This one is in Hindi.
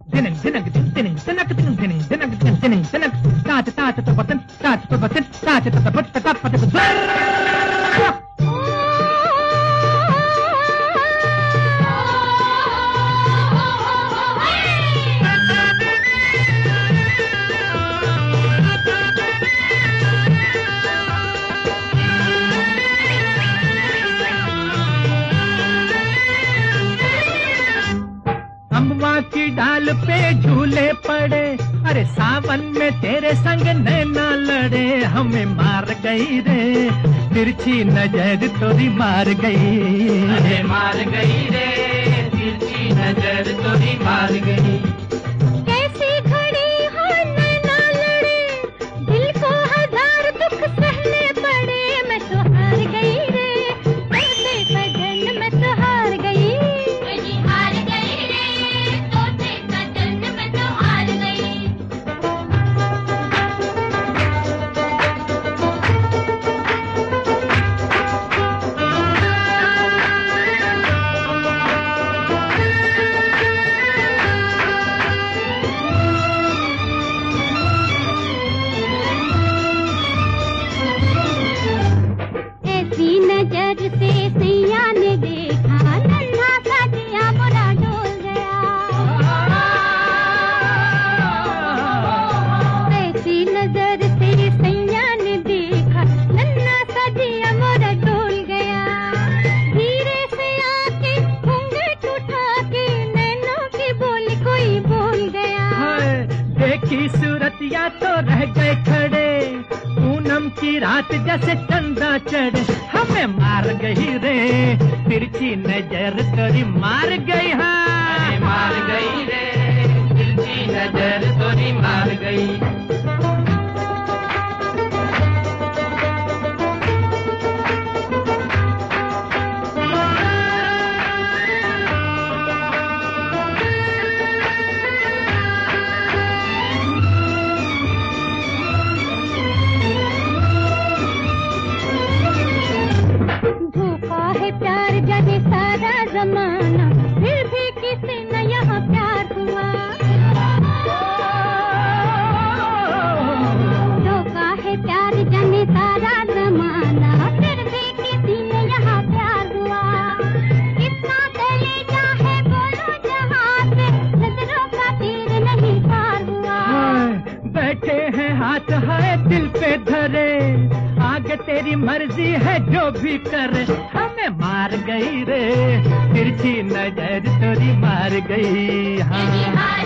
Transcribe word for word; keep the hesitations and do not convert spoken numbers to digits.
Dinning, dinning, dinning, dinning, dinning, dinning, dinning, dinning, dinning, dinning, dinning, ta ta ta ta ta button, ta ta ta button, ta ta ta ta button, ta ta ta button. Amba की डाल पे झूले पड़े, अरे सावन में तेरे संग नैना लड़े, हमें मार गई रे तिरछी नजर तोरी मार गई, अरे मार गई रे तिरछी नजर तोरी मार गई। कैसी घड़ी हो नैना लड़े, दिल को हजार दुख सहने पड़े, मैं तो हार गई रे तोते सजन, मैं तो हार गई, हार गई रे तोते सजन, मैं तो हार गई। ऐसी नजर से सैया ने देखा, नन्हा सा जिया मोरा डोल गया, ऐसी नजर से सैया ने देखा, नन्हा सा जिया मोरा डोल गया। धीरे से आके घूंघट उठा के नैनों की बोली कोई बोल गया, देखी सूरतिया तो रह गए खड़े, पूनम की रात जैसे चंदा चढ़े, हमें मार गई रे तिरछी नजर तोरी मार गई, हाँ मार गई रे तिरछी नजर तोरी मार गई। धोखा है प्यार जाने सारा जमाना, फिर भी किसी न यहाँ प्यार हुआ, धोखा है प्यार जाने सारा जमाना, फिर भी किसी ने यहाँ प्यार हुआ। कितना दलेजा है बोलो जहाँ से, नजरों का तीर नहीं पार हुआ। बैठे हैं हाथ है दिल पे धरे, आगे तेरी मर्जी है जो भी करे, हमें मार गई रे तिरछी नजर तोरी मार गई, हाँ।